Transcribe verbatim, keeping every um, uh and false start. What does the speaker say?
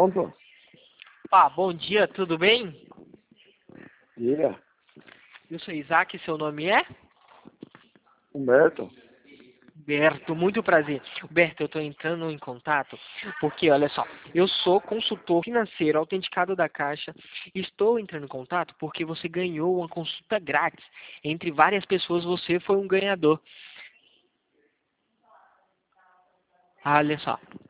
Pronto? Ah, bom dia, tudo bem? Diga. Eu sou Isaac, seu nome é? Humberto. Berto, muito prazer. Berto, eu estou entrando em contato porque, olha só, eu sou consultor financeiro autenticado da Caixa e estou entrando em contato porque você ganhou uma consulta grátis. Entre várias pessoas, você foi um ganhador. Ah, olha só,